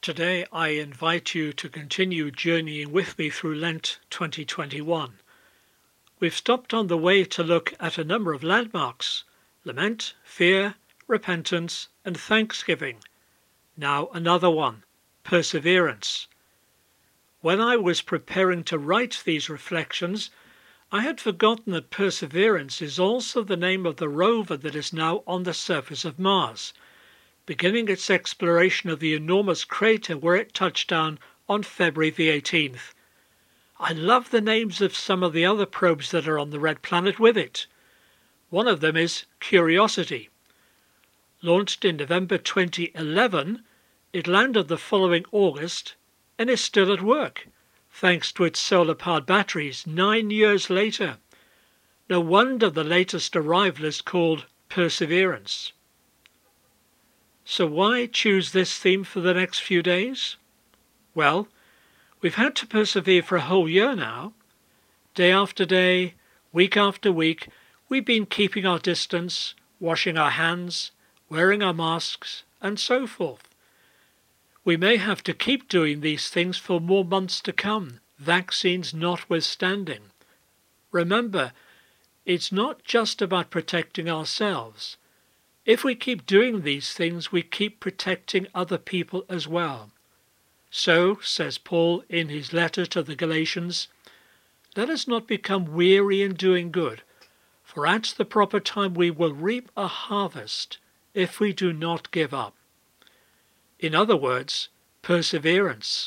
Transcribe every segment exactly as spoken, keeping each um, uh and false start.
Today I invite you to continue journeying with me through Lent twenty twenty-one. We've stopped on the way to look at a number of landmarks: lament, fear, repentance, and thanksgiving. Now another one: perseverance. When I was preparing to write these reflections, I had forgotten that Perseverance is also the name of the rover that is now on the surface of Mars, beginning its exploration of the enormous crater where it touched down on February the eighteenth. I love the names of some of the other probes that are on the red planet with it. One of them is Curiosity. Launched in November twenty eleven, it landed the following August and is still at work, thanks to its solar-powered batteries nine years later. No wonder the latest arrival is called Perseverance. So why choose this theme for the next few days? Well, we've had to persevere for a whole year now. Day after day, week after week, we've been keeping our distance, washing our hands, wearing our masks, and so forth. We may have to keep doing these things for more months to come, vaccines notwithstanding. Remember, it's not just about protecting ourselves. If we keep doing these things, we keep protecting other people as well. So, says Paul in his letter to the Galatians, let us not become weary in doing good, for at the proper time we will reap a harvest if we do not give up. In other words, perseverance.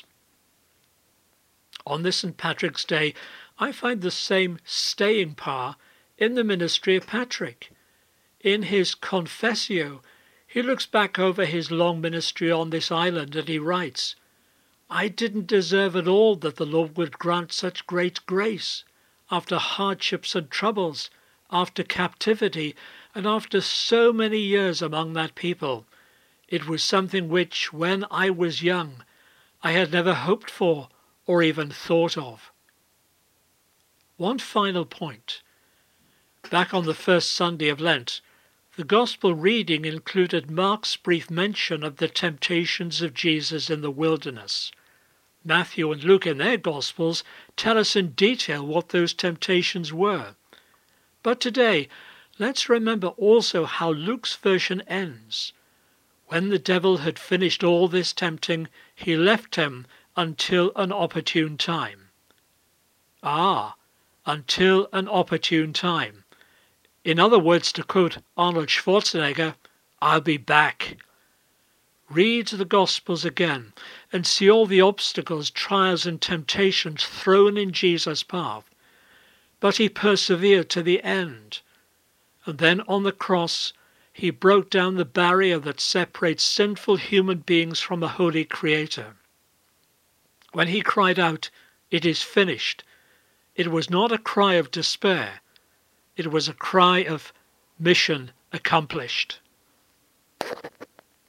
On this Saint Patrick's Day, I find the same staying power in the ministry of Patrick. In his Confessio, he looks back over his long ministry on this island and he writes, I didn't deserve at all that the Lord would grant such great grace. After hardships and troubles, after captivity, and after so many years among that people, it was something which, when I was young, I had never hoped for or even thought of. One final point. Back on the first Sunday of Lent, the Gospel reading included Mark's brief mention of the temptations of Jesus in the wilderness. Matthew and Luke in their Gospels tell us in detail what those temptations were. But today, let's remember also how Luke's version ends. When the devil had finished all this tempting, he left him until an opportune time. Ah, until an opportune time. In other words, to quote Arnold Schwarzenegger, I'll be back. Read the Gospels again and see all the obstacles, trials and temptations thrown in Jesus' path. But he persevered to the end. And then on the cross, he broke down the barrier that separates sinful human beings from a holy Creator. When he cried out, "It is finished," it was not a cry of despair. It was a cry of mission accomplished.